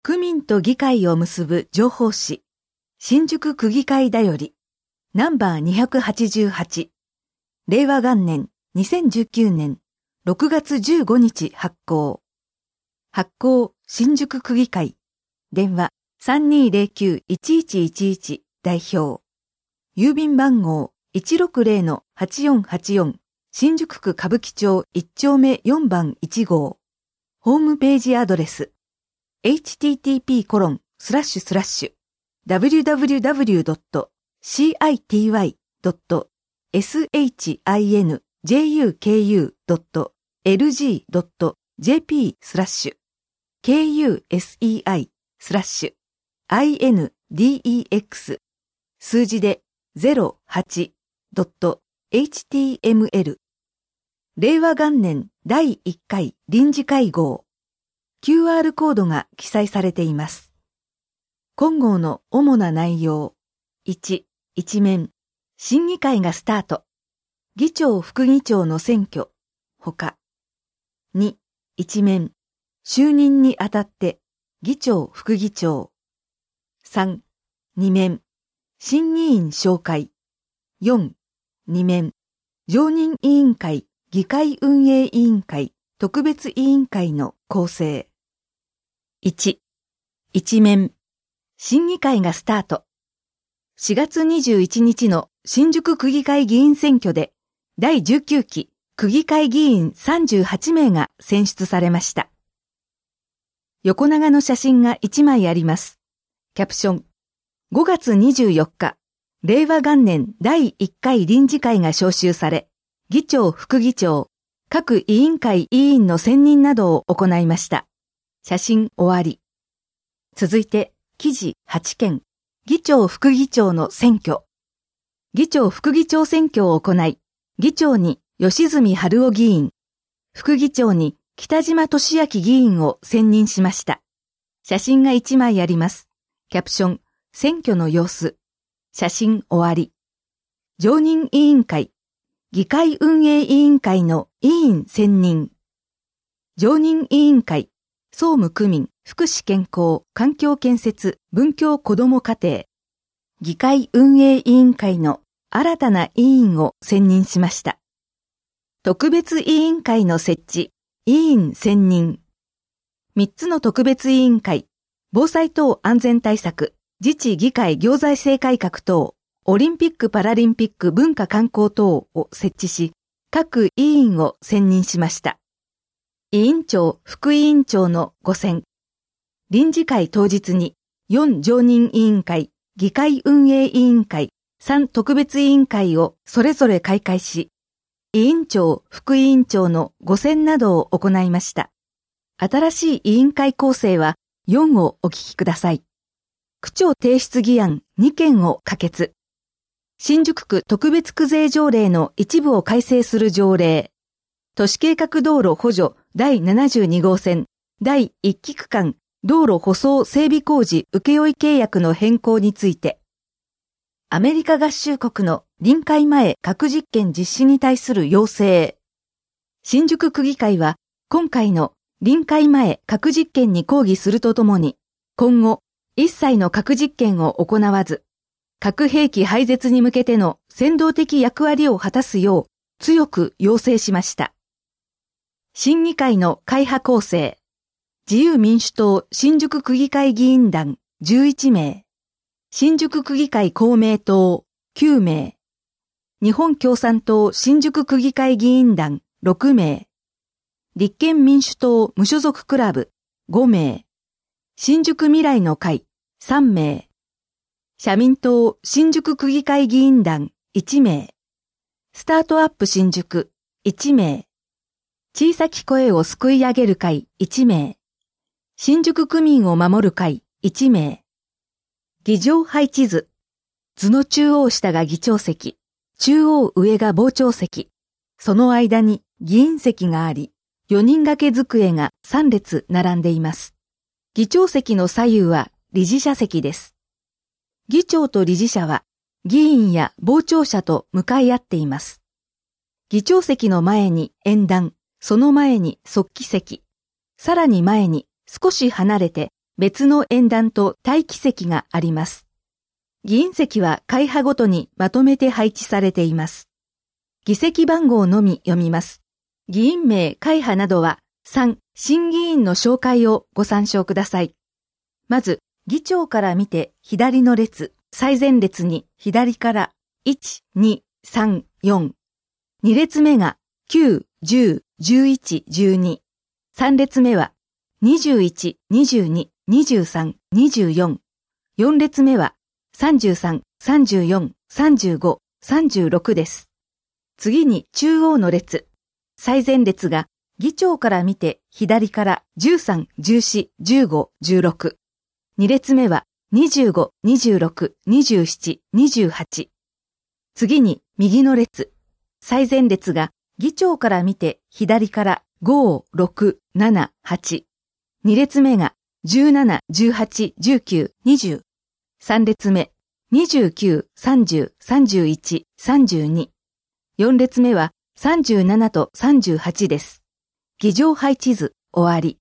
区民と議会を結ぶ情報誌、新宿区議会だより、ナンバー288、令和元年2019年6月15日発行。発行、新宿区議会。電話3209-1111代表。郵便番号160-8484新宿区歌舞伎町1丁目4番1号。ホームページアドレス。http://www.city.cinjuku.lg.jp/ KUSEI/INDEX 数字で 08.html 令和元年第1回臨時会合 QR コードが記載されています。今号の主な内容。1、一面。審議会がスタート。議長副議長の選挙。ほか。2、一面。就任にあたって、議長副議長。3、二面。審議員紹介。4、二面。常任委員会、議会運営委員会、特別委員会の構成。1、一面。審議会がスタート。4月21日の新宿区議会議員選挙で、第19期区議会議員38名が選出されました。横長の写真が1枚あります。キャプション。5月24日、令和元年第1回臨時会が招集され、議長副議長、各委員会委員の選任などを行いました。写真終わり。続いて、記事8件、議長副議長の選挙。議長副議長選挙を行い、議長に吉住春夫議員、副議長に北島俊明議員を選任しました。写真が1枚あります。キャプション、選挙の様子。写真終わり。常任委員会、議会運営委員会の委員選任。常任委員会、総務区民、福祉健康、環境建設、文教子ども家庭。議会運営委員会の新たな委員を選任しました。特別委員会の設置、委員選任。3つの特別委員会、防災等安全対策、自治議会行財政改革等、オリンピック・パラリンピック文化観光等を設置し、各委員を選任しました。委員長、副委員長の5選。臨時会当日に4常任委員会、議会運営委員会、3特別委員会をそれぞれ開会し、委員長、副委員長の5選などを行いました。新しい委員会構成は4をお聞きください。区長提出議案2件を可決。新宿区特別区税条例の一部を改正する条例。都市計画道路補助第72号線第1期区間道路舗装整備工事請負契約の変更について、アメリカ合衆国の臨界前核実験実施に対する要請。新宿区議会は今回の臨界前核実験に抗議するとともに、今後一切の核実験を行わず、核兵器廃絶に向けての先導的役割を果たすよう強く要請しました。審議会の会派構成。自由民主党新宿区議会議員団11名。新宿区議会公明党9名。日本共産党新宿区議会議員団6名。立憲民主党無所属クラブ5名。新宿未来の会3名。社民党新宿区議会議員団1名。スタートアップ新宿1名。小さき声をすくい上げる会1名。新宿区民を守る会1名。議場配置図。図の中央下が議長席、中央上が傍聴席。その間に議員席があり、4人掛け机が3列並んでいます。議長席の左右は理事者席です。議長と理事者は議員や傍聴者と向かい合っています。議長席の前に演壇、その前に側起席、さらに前に少し離れて別の演壇と待機席があります。議員席は会派ごとにまとめて配置されています。議席番号のみ読みます。議員名、会派などは3、新議員の紹介をご参照ください。まず、議長から見て左の列、最前列に左から1、2、3、4。2列目が9、10、11、12。3列目は21、22、23、24。4列目は33、34、35、36です。次に中央の列。最前列が議長から見て左から13、14、15、16。2列目は25、26、27、28。次に右の列。最前列が議長から見て左から5、6、7、8。2列目が17、18、19、20。3列目、29、30、31、32。4列目は37と38です。議場配置図終わり。